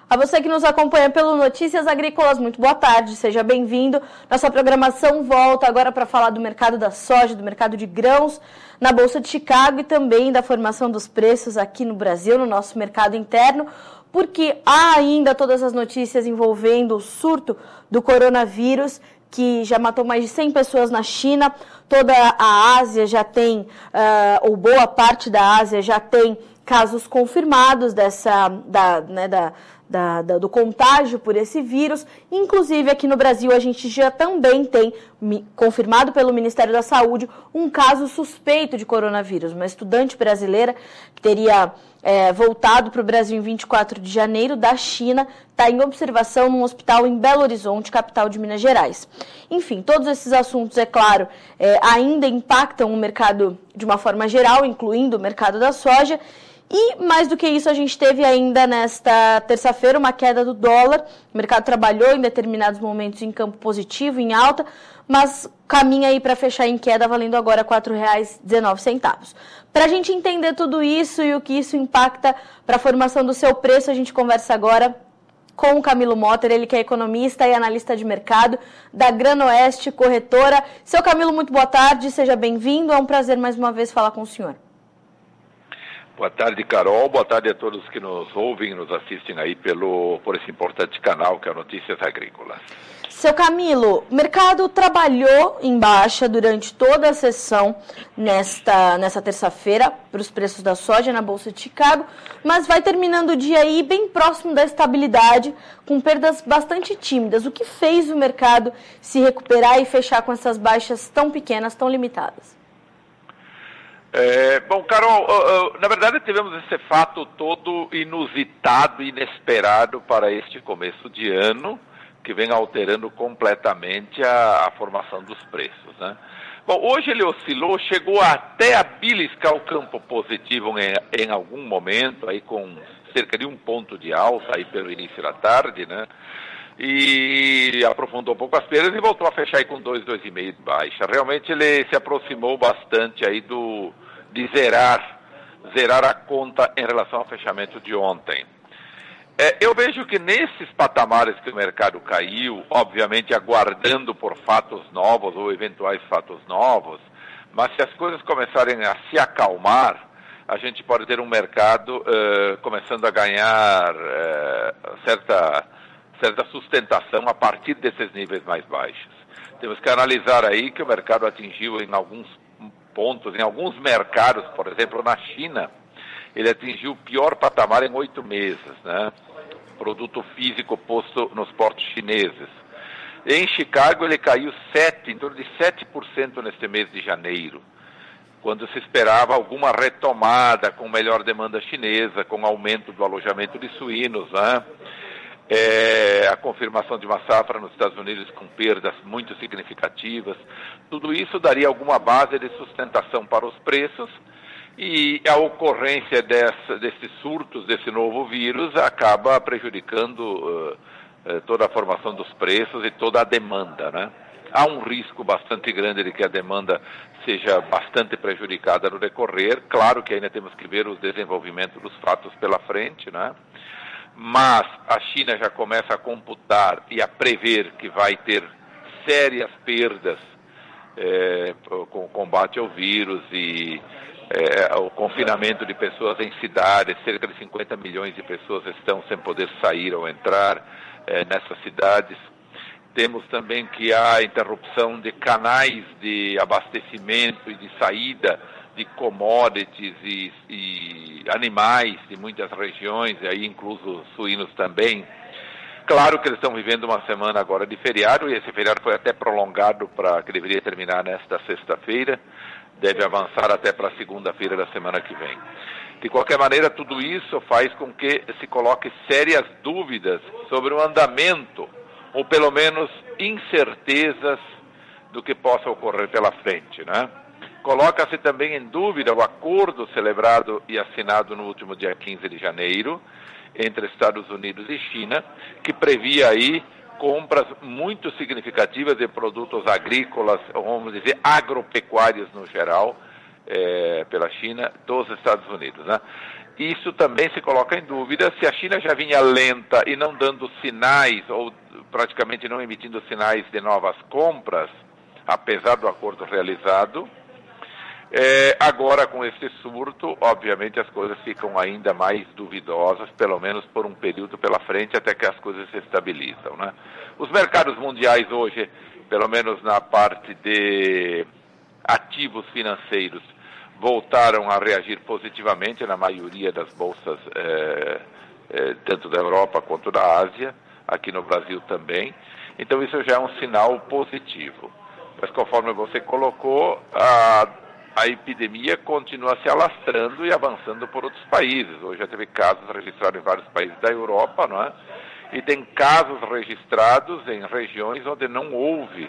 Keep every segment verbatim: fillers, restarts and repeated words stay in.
A você que nos acompanha pelo Notícias Agrícolas, muito boa tarde, seja bem-vindo. Nossa programação volta agora para falar do mercado da soja, do mercado de grãos na Bolsa de Chicago e também da formação dos preços aqui no Brasil, no nosso mercado interno, porque há ainda todas as notícias envolvendo o surto do coronavírus, que já matou mais de cem pessoas na China. Toda a Ásia já tem, uh, ou boa parte da Ásia já tem casos confirmados dessa, da, né, da, da, da, do contágio por esse vírus. Inclusive, aqui no Brasil, a gente já também tem, confirmado pelo Ministério da Saúde, um caso suspeito de coronavírus. Uma estudante brasileira que teria é, voltado para o Brasil em vinte e quatro de janeiro, da China, está em observação num hospital em Belo Horizonte, capital de Minas Gerais. Enfim, todos esses assuntos, é claro, é, ainda impactam o mercado de uma forma geral, incluindo o mercado da soja. E, mais do que isso, a gente teve ainda nesta terça-feira uma queda do dólar. O mercado trabalhou em determinados momentos em campo positivo, em alta, mas caminha aí para fechar em queda, valendo agora quatro reais e dezenove centavos. Para a gente entender tudo isso e o que isso impacta para a formação do seu preço, a gente conversa agora com o Camilo Motter, ele que é economista e analista de mercado da Granoeste Corretora. Seu Camilo, muito boa tarde, seja bem-vindo. É um prazer mais uma vez falar com o senhor. Boa tarde, Carol. Boa tarde a todos que nos ouvem e nos assistem aí pelo, por esse importante canal que é Notícias Agrícolas. Seu Camilo, o mercado trabalhou em baixa durante toda a sessão nesta, nesta terça-feira para os preços da soja na Bolsa de Chicago, mas vai terminando o dia aí bem próximo da estabilidade, com perdas bastante tímidas. O que fez o mercado se recuperar e fechar com essas baixas tão pequenas, tão limitadas? É, bom, Carol, uh, uh, na verdade tivemos esse fato todo inusitado, inesperado para este começo de ano, que vem alterando completamente a, a formação dos preços, né? Bom, hoje ele oscilou, chegou até a beliscar o campo positivo em, em algum momento, aí com cerca de um ponto de alta aí pelo início da tarde, né? E aprofundou um pouco as perdas e voltou a fechar aí com dois, dois vírgula cinco de baixa. Realmente ele se aproximou bastante aí do, de zerar, zerar a conta em relação ao fechamento de ontem. É, eu vejo que nesses patamares que o mercado caiu, obviamente aguardando por fatos novos ou eventuais fatos novos, mas se as coisas começarem a se acalmar, a gente pode ter um mercado uh, começando a ganhar uh, certa... certa sustentação a partir desses níveis mais baixos. Temos que analisar aí que o mercado atingiu em alguns pontos, em alguns mercados, por exemplo, na China, ele atingiu o pior patamar em oito meses, né? Produto físico posto nos portos chineses. Em Chicago ele caiu sete, em torno de sete por cento neste mês de janeiro, quando se esperava alguma retomada com melhor demanda chinesa, com aumento do alojamento de suínos, né? É, a confirmação de uma safra nos Estados Unidos com perdas muito significativas. Tudo isso daria alguma base de sustentação para os preços e a ocorrência dessa, desses surtos, desse novo vírus, acaba prejudicando uh, uh, toda a formação dos preços e toda a demanda, né? Há um risco bastante grande de que a demanda seja bastante prejudicada no decorrer. Claro que ainda temos que ver os desenvolvimentos dos fatos pela frente, né? Mas a China já começa a computar e a prever que vai ter sérias perdas é, com o combate ao vírus e é, o confinamento de pessoas em cidades. Cerca de cinquenta milhões de pessoas estão sem poder sair ou entrar é, nessas cidades. Temos também que há interrupção de canais de abastecimento e de saída de commodities e, e animais de muitas regiões, e aí incluso suínos também. Claro que eles estão vivendo uma semana agora de feriado, e esse feriado foi até prolongado para que deveria terminar nesta sexta-feira, deve avançar até para a segunda-feira da semana que vem. De qualquer maneira, tudo isso faz com que se coloque sérias dúvidas sobre o andamento, ou pelo menos incertezas do que possa ocorrer pela frente, né? Coloca-se também em dúvida o acordo celebrado e assinado no último dia quinze de janeiro entre Estados Unidos e China, que previa aí compras muito significativas de produtos agrícolas, vamos dizer, agropecuários no geral, é, pela China dos Estados Unidos, né? Isso também se coloca em dúvida se a China já vinha lenta e não dando sinais, ou praticamente não emitindo sinais de novas compras, apesar do acordo realizado. É, agora, com esse surto, obviamente as coisas ficam ainda mais duvidosas, pelo menos por um período pela frente, até que as coisas se estabilizam, né? Os mercados mundiais hoje, pelo menos na parte de ativos financeiros, voltaram a reagir positivamente na maioria das bolsas, é, é, tanto da Europa quanto da Ásia, aqui no Brasil também. Então isso já é um sinal positivo. Mas conforme você colocou, a, a epidemia continua se alastrando e avançando por outros países. Hoje já teve casos registrados em vários países da Europa, não é? E tem casos registrados em regiões onde não houve,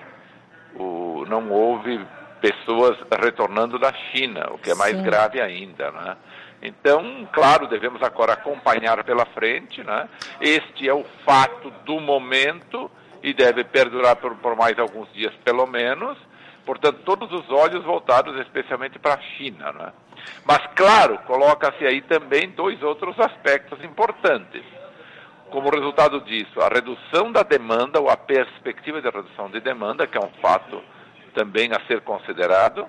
o, não houve pessoas retornando da China, o que é mais Sim. grave ainda, né? Então, claro, devemos agora acompanhar pela frente, né? Este é o fato do momento e deve perdurar por, por mais alguns dias, pelo menos. Portanto, todos os olhos voltados especialmente para a China, né? Mas, claro, coloca-se aí também dois outros aspectos importantes. Como resultado disso, a redução da demanda, ou a perspectiva de redução de demanda, que é um fato também a ser considerado,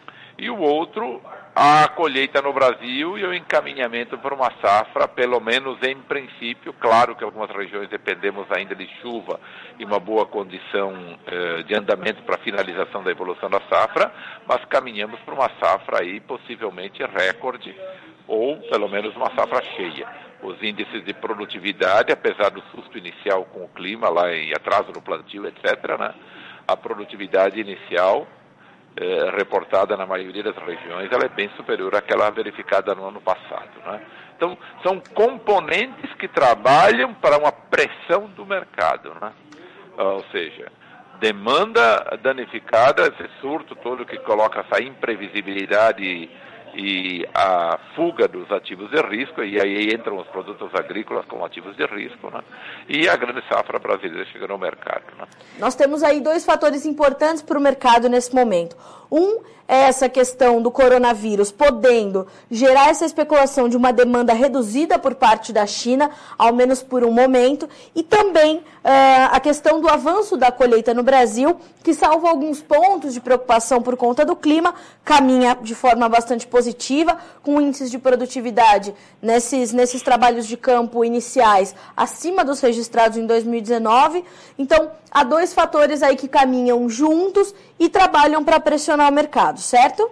e o outro, a colheita no Brasil e o encaminhamento para uma safra, pelo menos em princípio. Claro que algumas regiões dependemos ainda de chuva e uma boa condição eh, de andamento para a finalização da evolução da safra, mas caminhamos para uma safra aí possivelmente recorde, ou pelo menos uma safra cheia. Os índices de produtividade, apesar do susto inicial com o clima, lá em atraso no plantio, etcétera, né? A produtividade inicial, eh, reportada na maioria das regiões, ela é bem superior àquela verificada no ano passado, né? Então, são componentes que trabalham para uma pressão do mercado, né? Ou seja, demanda danificada, esse surto todo que coloca essa imprevisibilidade e a fuga dos ativos de risco, e aí entram os produtos agrícolas como ativos de risco, né? E a grande safra brasileira chega no mercado, né? Nós temos aí dois fatores importantes para o mercado nesse momento. Um é essa questão do coronavírus podendo gerar essa especulação de uma demanda reduzida por parte da China, ao menos por um momento, e também uh, a questão do avanço da colheita no Brasil, que, salvo alguns pontos de preocupação por conta do clima, caminha de forma bastante positiva, com índices de produtividade nesses, nesses trabalhos de campo iniciais acima dos registrados em dois mil e dezenove. Então, há dois fatores aí que caminham juntos e trabalham para pressionar o mercado, certo?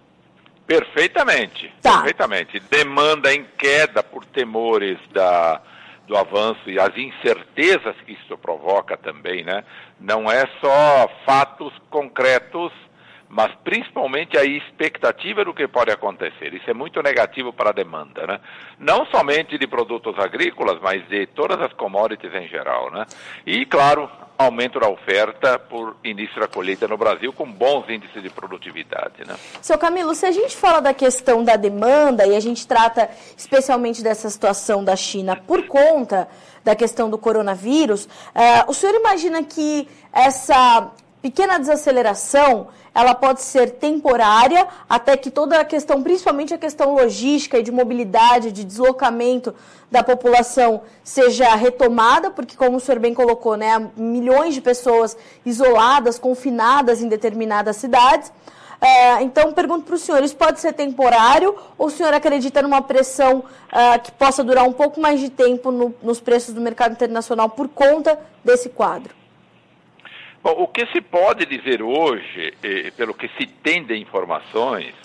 Perfeitamente, tá. perfeitamente. Demanda em queda por temores da, do avanço e as incertezas que isso provoca também, né? Não é só fatos concretos, mas principalmente a expectativa do que pode acontecer. Isso é muito negativo para a demanda, né? Não somente de produtos agrícolas, mas de todas as commodities em geral, né? E, claro, aumento da oferta por início da colheita no Brasil, com bons índices de produtividade, né? Seu Camilo, se a gente fala da questão da demanda, e a gente trata especialmente dessa situação da China por conta da questão do coronavírus, uh, o senhor imagina que essa pequena desaceleração, ela pode ser temporária, até que toda a questão, principalmente a questão logística e de mobilidade, de deslocamento da população, seja retomada, porque, como o senhor bem colocou, né, há milhões de pessoas isoladas, confinadas em determinadas cidades. É, então, pergunto para o senhor, isso pode ser temporário ou o senhor acredita numa pressão uh, que possa durar um pouco mais de tempo no, nos preços do mercado internacional por conta desse quadro? Bom, o que se pode dizer hoje, eh, pelo que se tem de informações,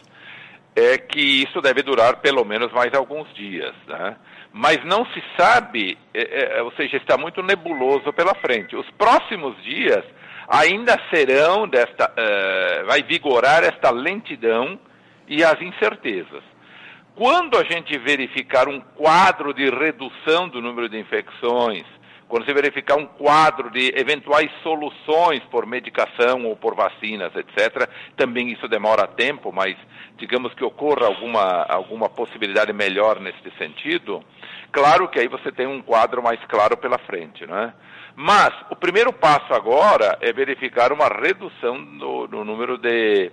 é que isso deve durar pelo menos mais alguns dias, né? Mas não se sabe, eh, eh, ou seja, está muito nebuloso pela frente. Os próximos dias ainda serão desta, eh, vai vigorar esta lentidão e as incertezas. Quando a gente verificar um quadro de redução do número de infecções, quando se verificar um quadro de eventuais soluções por medicação ou por vacinas, etcétera, também isso demora tempo, mas digamos que ocorra alguma, alguma possibilidade melhor nesse sentido, claro que aí você tem um quadro mais claro pela frente, né? Mas o primeiro passo agora é verificar uma redução do, do número de,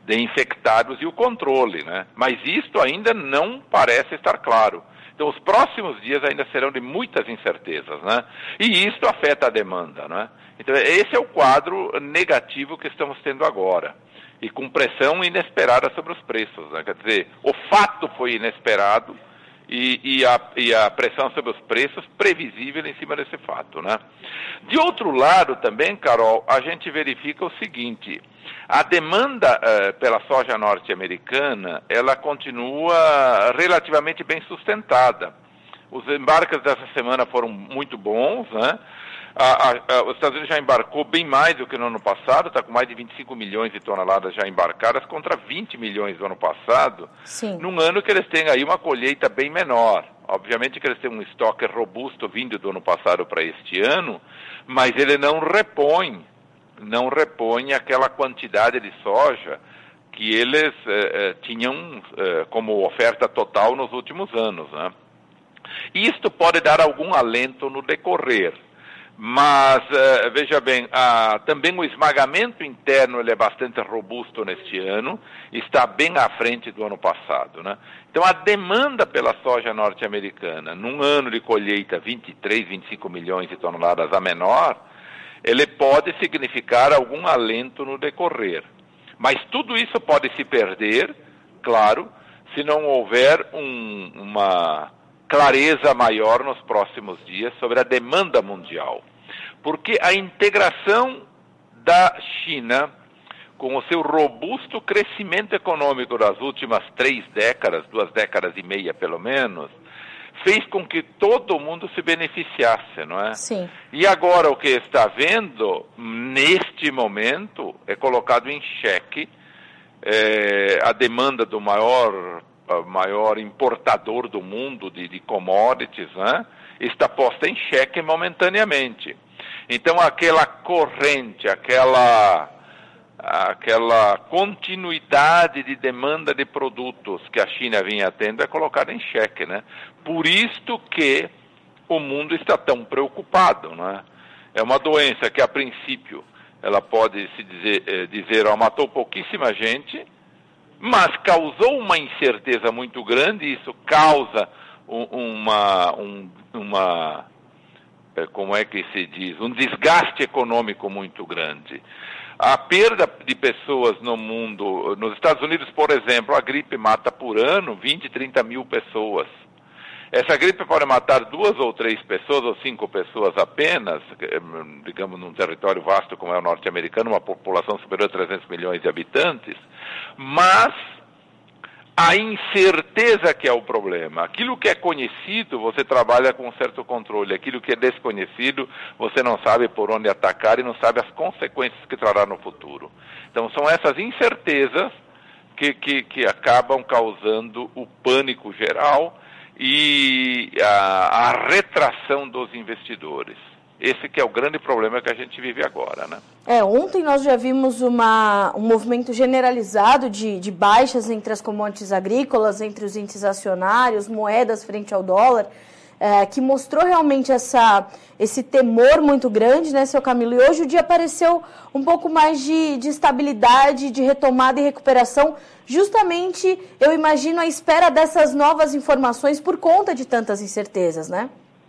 de infectados e o controle, né? Mas isto ainda não parece estar claro. Então, os próximos dias ainda serão de muitas incertezas, né? E isto afeta a demanda, né? Então, esse é o quadro negativo que estamos tendo agora. E com pressão inesperada sobre os preços, né? Quer dizer, o fato foi inesperado e, e, a, e a pressão sobre os preços previsível em cima desse fato, né? De outro lado também, Carol, a gente verifica o seguinte: a demanda uh, pela soja norte-americana, ela continua relativamente bem sustentada. Os embarques dessa semana foram muito bons, né? A, a, a, os Estados Unidos já embarcou bem mais do que no ano passado, está com mais de vinte e cinco milhões de toneladas já embarcadas, contra vinte milhões do ano passado, Sim. Num ano que eles têm aí uma colheita bem menor. Obviamente que eles têm um estoque robusto vindo do ano passado para este ano, mas ele não repõe, não repõe aquela quantidade de soja que eles eh, tinham eh, como oferta total nos últimos anos, né? Isto pode dar algum alento no decorrer. Mas, uh, veja bem, uh, também o esmagamento interno ele é bastante robusto neste ano, está bem à frente do ano passado, né? Então, a demanda pela soja norte-americana, num ano de colheita vinte e três, vinte e cinco milhões de toneladas a menor, ele pode significar algum alento no decorrer. Mas tudo isso pode se perder, claro, se não houver um, uma clareza maior nos próximos dias sobre a demanda mundial. Porque a integração da China com o seu robusto crescimento econômico das últimas três décadas, duas décadas e meia pelo menos, fez com que todo mundo se beneficiasse, não é? Sim. E agora o que está vendo, neste momento, é colocado em xeque é, a demanda do maior, maior importador do mundo de, de commodities, né? Está posta em xeque momentaneamente. Então aquela corrente, aquela, aquela continuidade de demanda de produtos que a China vinha tendo é colocada em xeque, né? Por isto que o mundo está tão preocupado, né? É uma doença que a princípio ela pode se dizer, eh, dizer ó, matou pouquíssima gente, mas causou uma incerteza muito grande, e isso causa um, uma, um, uma, como é que se diz, um desgaste econômico muito grande. A perda de pessoas no mundo, nos Estados Unidos, por exemplo, a gripe mata por ano vinte, trinta mil pessoas. Essa gripe pode matar duas ou três pessoas, ou cinco pessoas apenas, digamos, num território vasto como é o norte-americano, uma população superior a trezentos milhões de habitantes, mas a incerteza que é o problema. Aquilo que é conhecido, você trabalha com um certo controle. Aquilo que é desconhecido, você não sabe por onde atacar e não sabe as consequências que trará no futuro. Então, são essas incertezas que, que, que acabam causando o pânico geral e a, a retração dos investidores. Esse que é o grande problema que a gente vive agora, né? É, ontem nós já vimos uma, um movimento generalizado de, de baixas entre as commodities agrícolas, entre os índices acionários, moedas frente ao dólar, é, que mostrou realmente essa, esse temor muito grande, né, seu Camilo? E hoje o dia apareceu um pouco mais de, de estabilidade, de retomada e recuperação, justamente, eu imagino, à espera dessas novas informações por conta de tantas incertezas, né?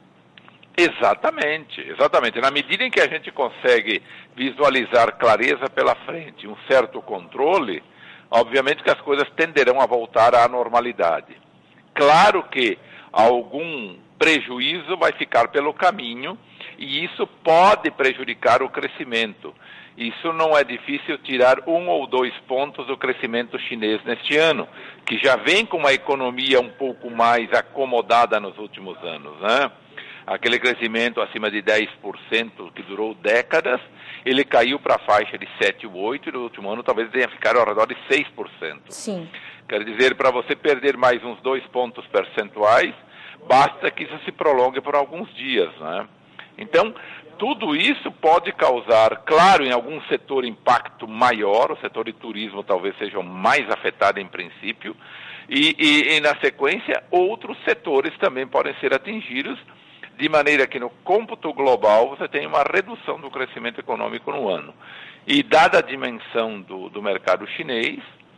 Exatamente, exatamente. Na medida em que a gente consegue visualizar clareza pela frente, um certo controle, obviamente que as coisas tenderão a voltar à normalidade. Claro que algum prejuízo vai ficar pelo caminho e isso pode prejudicar o crescimento. Isso não é difícil tirar um ou dois pontos do crescimento chinês neste ano, que já vem com uma economia um pouco mais acomodada nos últimos anos, né? Aquele crescimento acima de dez por cento que durou décadas, ele caiu para a faixa de sete ou oito por cento e no último ano talvez tenha ficado ao redor de seis por cento. Sim. Quer dizer, para você perder mais uns dois pontos percentuais, basta que isso se prolongue por alguns dias, né? Então, tudo isso pode causar, claro, em algum setor impacto maior, o setor de turismo talvez seja o mais afetado em princípio, e, e, e na sequência outros setores também podem ser atingidos, de maneira que no cômputo global você tem uma redução do crescimento econômico no ano. E dada a dimensão do, do mercado chinês,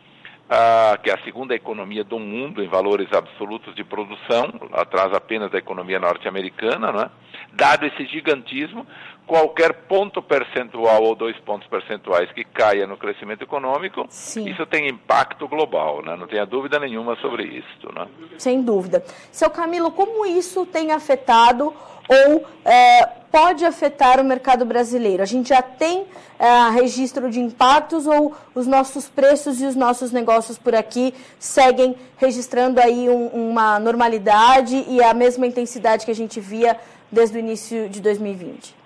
ah, que é a segunda economia do mundo em valores absolutos de produção, atrás apenas da economia norte-americana, né? Dado esse gigantismo, qualquer ponto percentual ou dois pontos percentuais que caia no crescimento econômico, Sim. isso tem impacto global, né? Não tenha dúvida nenhuma sobre isso, né? Sem dúvida. Seu Camilo, como isso tem afetado ou é, pode afetar o mercado brasileiro? A gente já tem é, registro de impactos ou os nossos preços e os nossos negócios por aqui seguem registrando aí um, uma normalidade e a mesma intensidade que a gente via desde o início de dois mil e vinte?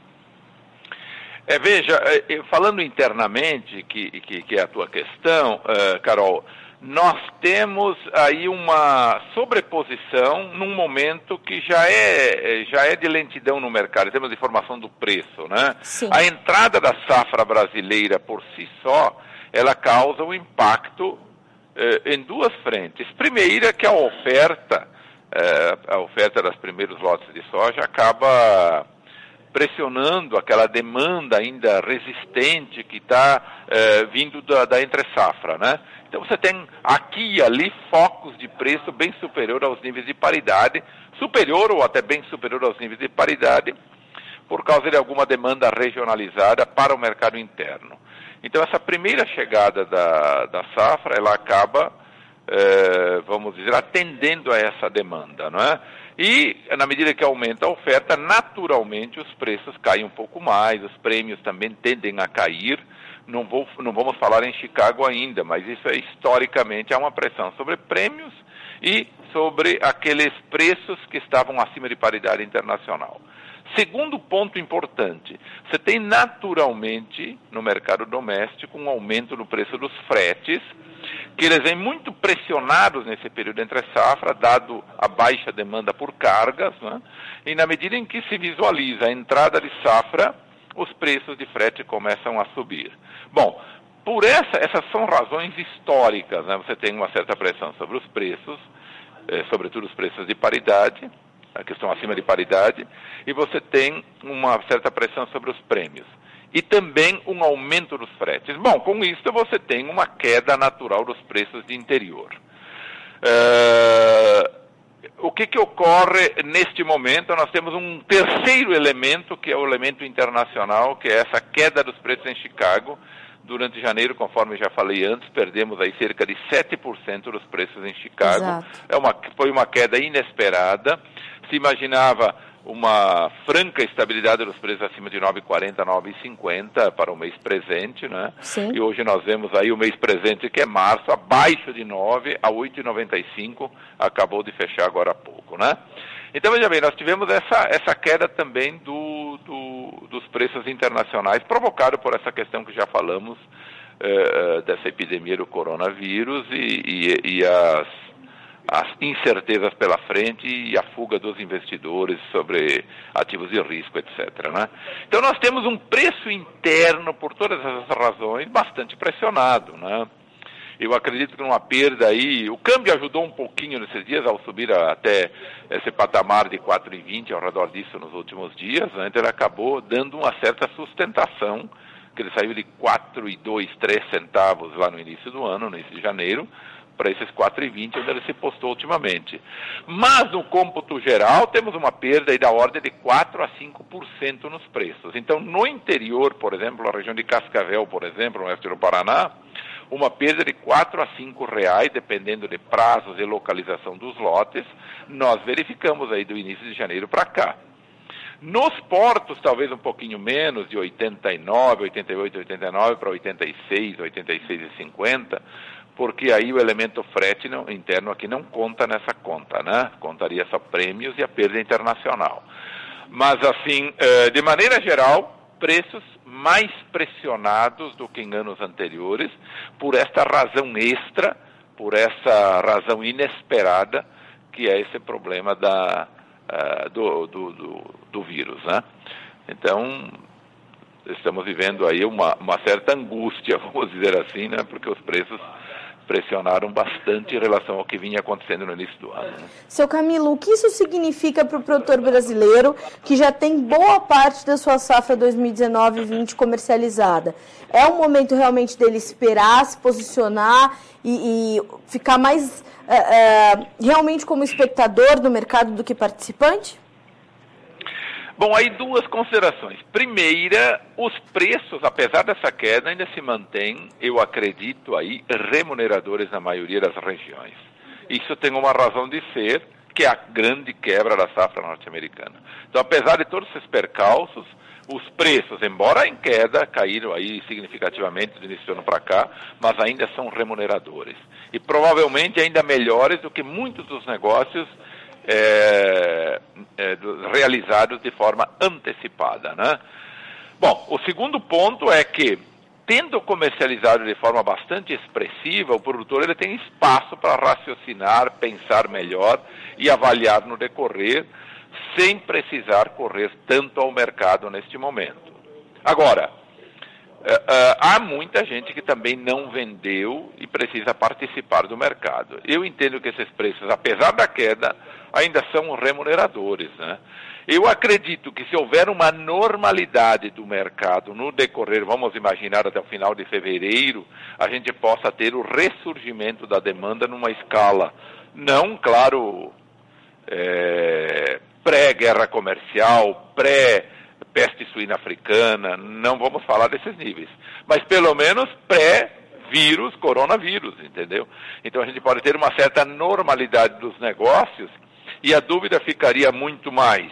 É, veja, falando internamente, que, que, que é a tua questão, uh, Carol, nós temos aí uma sobreposição num momento que já é, já é de lentidão no mercado, em termos de formação do preço, né? Sim. A entrada da safra brasileira por si só, ela causa um impacto eh, em duas frentes. Primeira, que a oferta, eh, a oferta das primeiros lotes de soja acaba pressionando aquela demanda ainda resistente que está eh, vindo da, da entre-safra, né? Então você tem aqui e ali focos de preço bem superior aos níveis de paridade, superior ou até bem superior aos níveis de paridade, por causa de alguma demanda regionalizada para o mercado interno. Então essa primeira chegada da, da safra, ela acaba, eh, vamos dizer, atendendo a essa demanda, não é? E, na medida que aumenta a oferta, naturalmente os preços caem um pouco mais, os prêmios também tendem a cair. Não, vou, não vamos falar em Chicago ainda, mas isso é historicamente, há uma pressão sobre prêmios e sobre aqueles preços que estavam acima de paridade internacional. Segundo ponto importante, você tem naturalmente no mercado doméstico um aumento no preço dos fretes, que eles vêm muito pressionados nesse período entre safra, dado a baixa demanda por cargas, né? E na medida em que se visualiza a entrada de safra, os preços de frete começam a subir. Bom, por essa, essas são razões históricas, né? Você tem uma certa pressão sobre os preços, eh, sobretudo os preços de paridade, a questão acima de paridade, e você tem uma certa pressão sobre os prêmios. E também um aumento dos fretes. Bom, com isso você tem uma queda natural dos preços de interior. Uh, o que, que ocorre neste momento? Nós temos um terceiro elemento, que é o elemento internacional, que é essa queda dos preços em Chicago. Durante janeiro, conforme já falei antes, perdemos aí cerca de sete por cento dos preços em Chicago. É uma, foi uma queda inesperada. Se imaginava uma franca estabilidade dos preços acima de nove reais e quarenta centavos, nove reais e cinquenta centavos para o mês presente, né? Sim. E hoje nós vemos aí o mês presente, que é março, abaixo de nove reais a oito reais e noventa e cinco centavos, acabou de fechar agora há pouco, né? Então, veja bem, nós tivemos essa, essa queda também do, do, dos preços internacionais, provocado por essa questão que já falamos, eh, dessa epidemia do coronavírus e, e, e as... as incertezas pela frente e a fuga dos investidores sobre ativos de risco, etcétera, né? Então nós temos um preço interno, por todas essas razões, bastante pressionado, né? Eu acredito que numa perda aí, o câmbio ajudou um pouquinho nesses dias ao subir a, até esse patamar de quatro reais e vinte, ao redor disso nos últimos dias, né? Então ele acabou dando uma certa sustentação, que ele saiu de quatro reais e dois, três centavos lá no início do ano, no início de janeiro, para esses quatro reais e vinte, onde ele se postou ultimamente. Mas, no cômputo geral, temos uma perda aí da ordem de quatro a cinco por cento nos preços. Então, no interior, por exemplo, na região de Cascavel, por exemplo, no oeste do Paraná, uma perda de quatro a cinco reais, dependendo de prazos e localização dos lotes, nós verificamos aí do início de janeiro para cá. Nos portos, talvez um pouquinho menos, de oitenta e nove, oitenta e oito, oitenta e nove para oitenta e seis, oitenta e seis e cinquenta, porque aí o elemento frete não, interno aqui não conta nessa conta, né? Contaria só prêmios e a perda internacional. Mas, assim, de maneira geral, preços mais pressionados do que em anos anteriores, por esta razão extra, por essa razão inesperada, que é esse problema da, uh, do, do, do, do vírus, né? Então, estamos vivendo aí uma, uma certa angústia, vamos dizer assim, né? Porque os preços pressionaram bastante em relação ao que vinha acontecendo no início do ano. Né? Seu Camilo, o que isso significa para o produtor brasileiro que já tem boa parte da sua safra dois mil e dezenove vinte comercializada? É um momento realmente dele esperar, se posicionar e, e ficar mais é, é, realmente como espectador do mercado do que participante? Bom, aí duas considerações. Primeira, os preços, apesar dessa queda, ainda se mantêm, eu acredito aí, remuneradores na maioria das regiões. Isso tem uma razão de ser, que é a grande quebra da safra norte-americana. Então, apesar de todos esses percalços, os preços, embora em queda, caíram aí significativamente do início do ano para cá, mas ainda são remuneradores. E provavelmente ainda melhores do que muitos dos negócios É, é, realizados de forma antecipada, né? Bom, o segundo ponto é que, tendo comercializado de forma bastante expressiva, o produtor ele tem espaço para raciocinar, pensar melhor e avaliar no decorrer, sem precisar correr tanto ao mercado neste momento. Agora, Uh, uh, há muita gente que também não vendeu e precisa participar do mercado. Eu entendo que esses preços, apesar da queda, ainda são remuneradores, né? Eu acredito que se houver uma normalidade do mercado no decorrer, vamos imaginar até o final de fevereiro, a gente possa ter o ressurgimento da demanda numa escala, não, claro, é, pré-guerra comercial, pré peste suína africana, não vamos falar desses níveis, mas pelo menos pré-vírus, coronavírus, entendeu? Então a gente pode ter uma certa normalidade dos negócios e a dúvida ficaria muito mais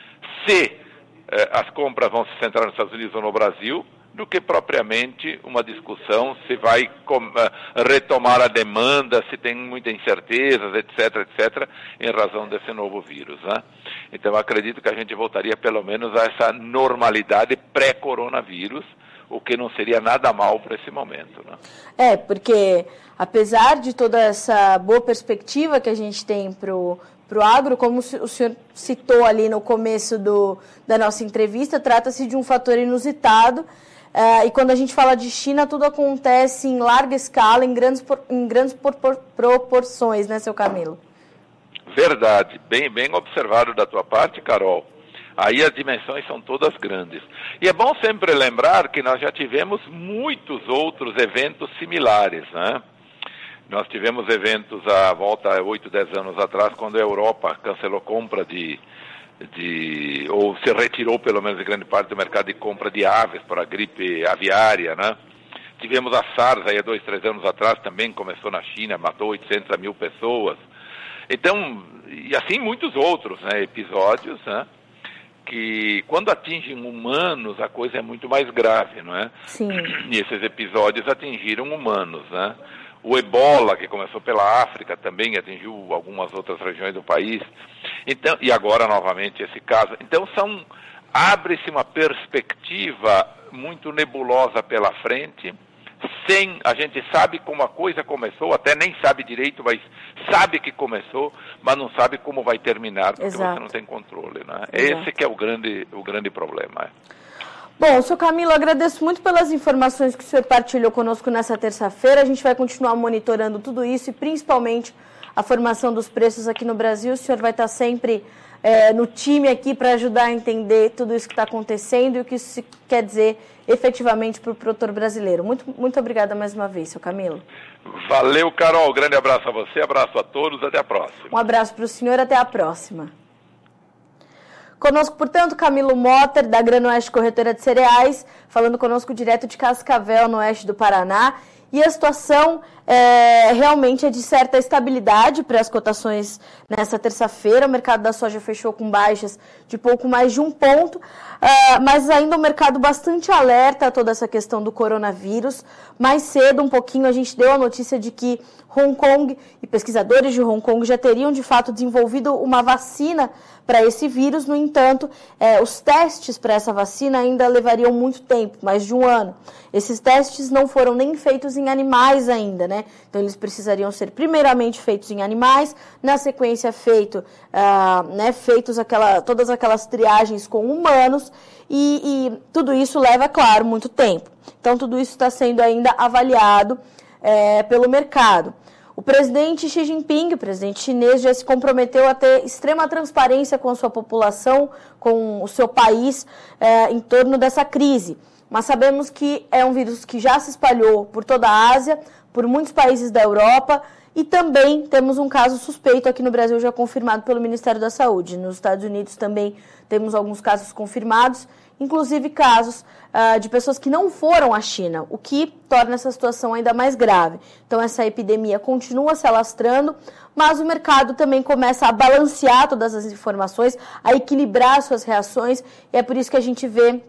se eh, as compras vão se centrar nos Estados Unidos ou no Brasil, do que propriamente uma discussão se vai com, uh, retomar a demanda, se tem muitas incertezas, etc, etc, em razão desse novo vírus, né? Então, acredito que a gente voltaria pelo menos a essa normalidade pré-coronavírus, o que não seria nada mal para esse momento, né? É, porque apesar de toda essa boa perspectiva que a gente tem para o agro, como o senhor citou ali no começo do, da nossa entrevista, trata-se de um fator inusitado. Uh, e quando a gente fala de China, tudo acontece em larga escala, em grandes, em grandes proporções, né, seu Camilo? Verdade, bem, bem observado da tua parte, Carol. Aí as dimensões são todas grandes. E é bom sempre lembrar que nós já tivemos muitos outros eventos similares, né? Nós tivemos eventos à volta a oito, dez anos atrás, quando a Europa cancelou compra de... De, ou se retirou pelo menos de grande parte do mercado de compra de aves para a gripe aviária, né? Tivemos a SARS aí há dois, três anos atrás, também começou na China, matou oitocentas mil pessoas. Então, e assim muitos outros, né, episódios, né, que quando atingem humanos a coisa é muito mais grave, não é? Sim. E esses episódios atingiram humanos, né? O ebola, que começou pela África, também atingiu algumas outras regiões do país. Então, e agora, novamente, esse caso. Então, são, abre-se uma perspectiva muito nebulosa pela frente, sem, a gente sabe como a coisa começou, até nem sabe direito, mas sabe que começou, mas não sabe como vai terminar, porque Exato. Você não tem controle, né? Exato. Esse que é o grande, o grande problema. É. Bom, senhor Camilo, agradeço muito pelas informações que o senhor partilhou conosco nessa terça-feira. A gente vai continuar monitorando tudo isso e principalmente a formação dos preços aqui no Brasil. O senhor vai estar sempre é, no time aqui para ajudar a entender tudo isso que está acontecendo e o que isso quer dizer efetivamente para o produtor brasileiro. Muito, muito obrigada mais uma vez, senhor Camilo. Valeu, Carol. Grande abraço a você, abraço a todos, até a próxima. Um abraço para o senhor, até a próxima. Conosco, portanto, Camilo Motter, da Granoeste Corretora de Cereais, falando conosco direto de Cascavel, no oeste do Paraná. E a situação é, realmente é de certa estabilidade para as cotações nessa terça-feira. O mercado da soja fechou com baixas de pouco mais de um ponto, uh, mas ainda o mercado bastante alerta a toda essa questão do coronavírus. Mais cedo, um pouquinho, a gente deu a notícia de que Hong Kong e pesquisadores de Hong Kong já teriam, de fato, desenvolvido uma vacina para esse vírus. No entanto, eh, os testes para essa vacina ainda levariam muito tempo, mais de um ano. Esses testes não foram nem feitos em animais ainda, né? Então, eles precisariam ser primeiramente feitos em animais, na sequência feito, ah, né, feitos aquela, todas aquelas triagens com humanos, e, e tudo isso leva, claro, muito tempo. Então, tudo isso está sendo ainda avaliado é, pelo mercado. O presidente Xi Jinping, o presidente chinês, já se comprometeu a ter extrema transparência com a sua população, com o seu país, é, em torno dessa crise. Mas sabemos que é um vírus que já se espalhou por toda a Ásia, por muitos países da Europa, e também temos um caso suspeito aqui no Brasil já confirmado pelo Ministério da Saúde. Nos Estados Unidos também temos alguns casos confirmados, inclusive casos uh, de pessoas que não foram à China, o que torna essa situação ainda mais grave. Então essa epidemia continua se alastrando, mas o mercado também começa a balancear todas as informações, a equilibrar suas reações, e é por isso que a gente vê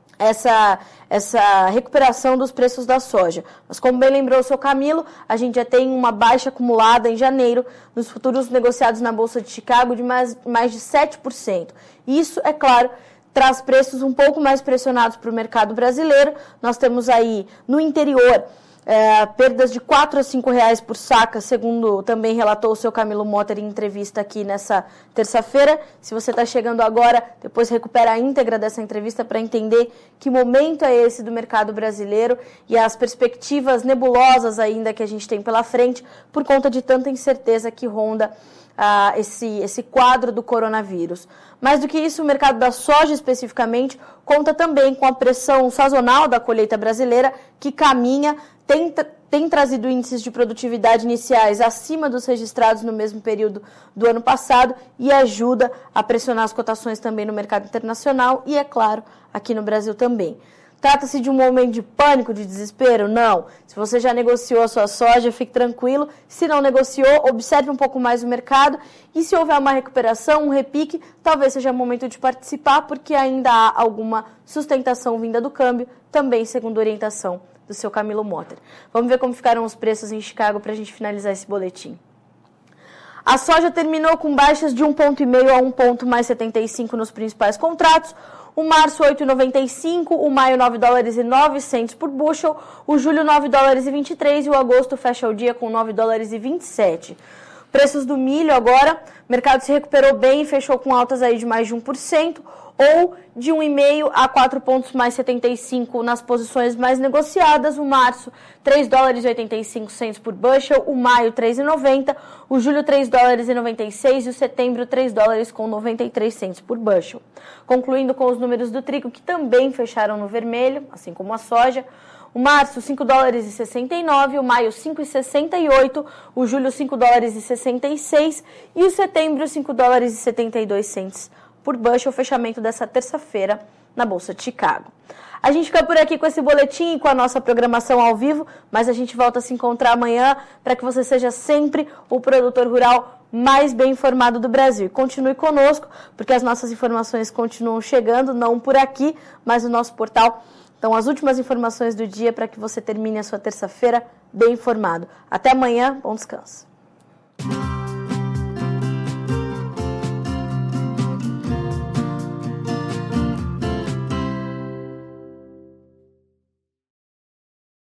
essa, essa recuperação dos preços da soja. Mas como bem lembrou o seu Camilo, a gente já tem uma baixa acumulada em janeiro nos futuros negociados na Bolsa de Chicago de mais, mais de sete por cento. Isso, é claro, traz preços um pouco mais pressionados para o mercado brasileiro. Nós temos aí no interior é, perdas de quatro a cinco reais por saca, segundo também relatou o seu Camilo Motter em entrevista aqui nessa terça-feira. Se você está chegando agora, depois recupera a íntegra dessa entrevista para entender que momento é esse do mercado brasileiro e as perspectivas nebulosas ainda que a gente tem pela frente por conta de tanta incerteza que ronda Uh, esse, esse quadro do coronavírus. Mais do que isso, o mercado da soja especificamente conta também com a pressão sazonal da colheita brasileira, que caminha, tem, tem trazido índices de produtividade iniciais acima dos registrados no mesmo período do ano passado e ajuda a pressionar as cotações também no mercado internacional e, é claro, aqui no Brasil também. Trata-se de um momento de pânico, de desespero? Não. Se você já negociou a sua soja, fique tranquilo. Se não negociou, observe um pouco mais o mercado. E se houver uma recuperação, um repique, talvez seja o momento de participar, porque ainda há alguma sustentação vinda do câmbio, também segundo orientação do seu Camilo Motter. Vamos ver como ficaram os preços em Chicago para a gente finalizar esse boletim. A soja terminou com baixas de um vírgula cinco por cento a um ponto mais setenta e cinco nos principais contratos. O março oito vírgula noventa e cinco, o maio nove dólares e nove centavos por bushel, o julho nove dólares e vinte e três e o agosto fecha o dia com nove dólares e vinte e sete. Preços do milho agora, o mercado se recuperou bem e fechou com altas aí de mais de um por cento ou de um vírgula cinco a quatro pontos mais setenta e cinco nas posições mais negociadas. O março, três dólares e oitenta e cinco centavos por bushel, o maio, três dólares e noventa, o julho, três dólares e noventa e seis e o setembro, três dólares com noventa e três centavos por bushel. Concluindo com os números do trigo, que também fecharam no vermelho, assim como a soja. O março, cinco dólares e sessenta e nove, o maio, cinco dólares e sessenta e oito, o julho, cinco dólares e sessenta e seis e o setembro, cinco dólares e setenta e dois centavos por bushel, o fechamento dessa terça-feira na Bolsa de Chicago. A gente fica por aqui com esse boletim e com a nossa programação ao vivo, mas a gente volta a se encontrar amanhã para que você seja sempre o produtor rural mais bem informado do Brasil. E continue conosco, porque as nossas informações continuam chegando, não por aqui, mas no nosso portal. Então, as últimas informações do dia para que você termine a sua terça-feira bem informado. Até amanhã, bom descanso.